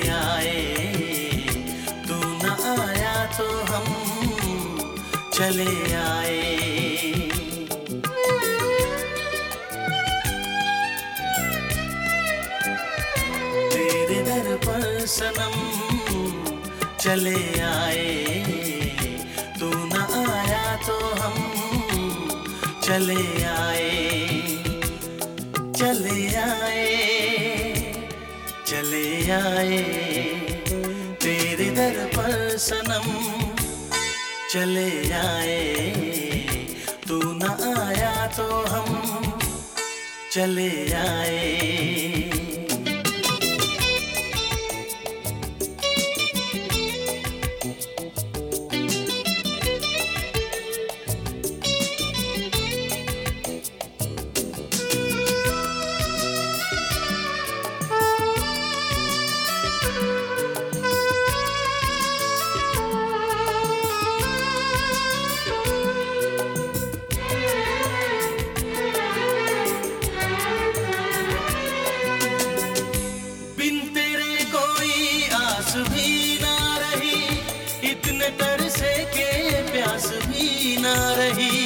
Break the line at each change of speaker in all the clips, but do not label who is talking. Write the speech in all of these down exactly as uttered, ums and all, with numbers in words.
आए, तू न आया तो हम चले आए। तेरे दर पर सनम चले आए, तू न आया तो हम चले आए, चले आए, चले आए। तेरे दर पर सनम चले आए, तू न आया तो हम चले आए। भी ना रही, इतने तरसे के प्यास भी ना रही।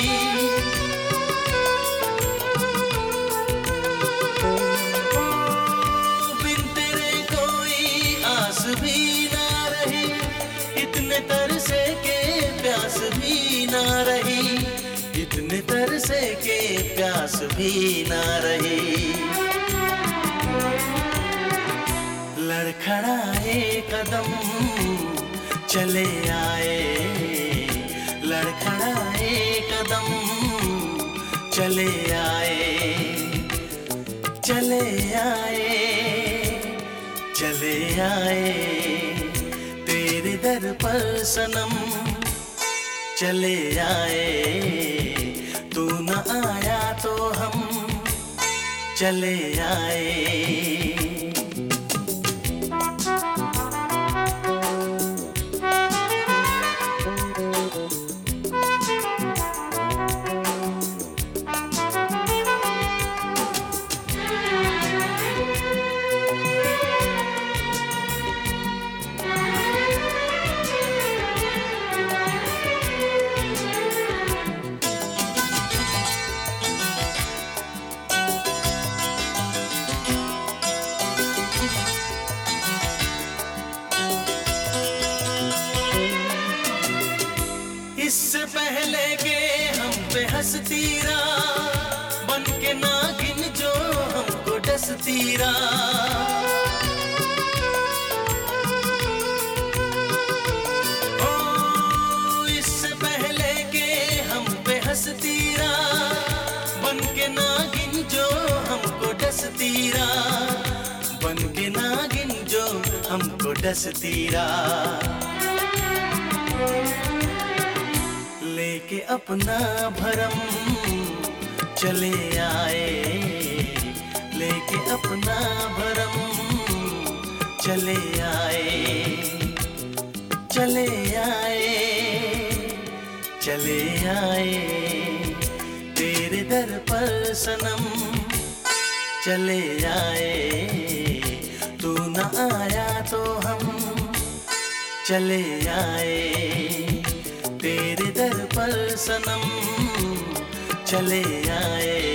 ओ, बिन तेरे कोई आस भी ना रही, इतने तरसे के प्यास भी ना रही, इतने तरसे के प्यास भी ना रही। लड़खड़ाए कदम चले आए, लड़खड़ाए कदम चले आए, चले आए, चले आए। तेरे दर पर सनम चले आए, तू न आया तो हम चले आए। इससे पहले के हम पे हंसती रहा, बन के नागिन जो हमको डसती रहा। ओ, इससे पहले के हम पे हंसती रहा, बन के नागिन जो हमको डसती रहा, बन के नागिन जो हमको डसती रहा। लेके अपना भरम चले आए, लेके अपना भरम चले आए, चले आए, चले आए। तेरे दर पर सनम चले आए, तू न आया तो हम चले आए। तेरे दर पर सनम चले आए,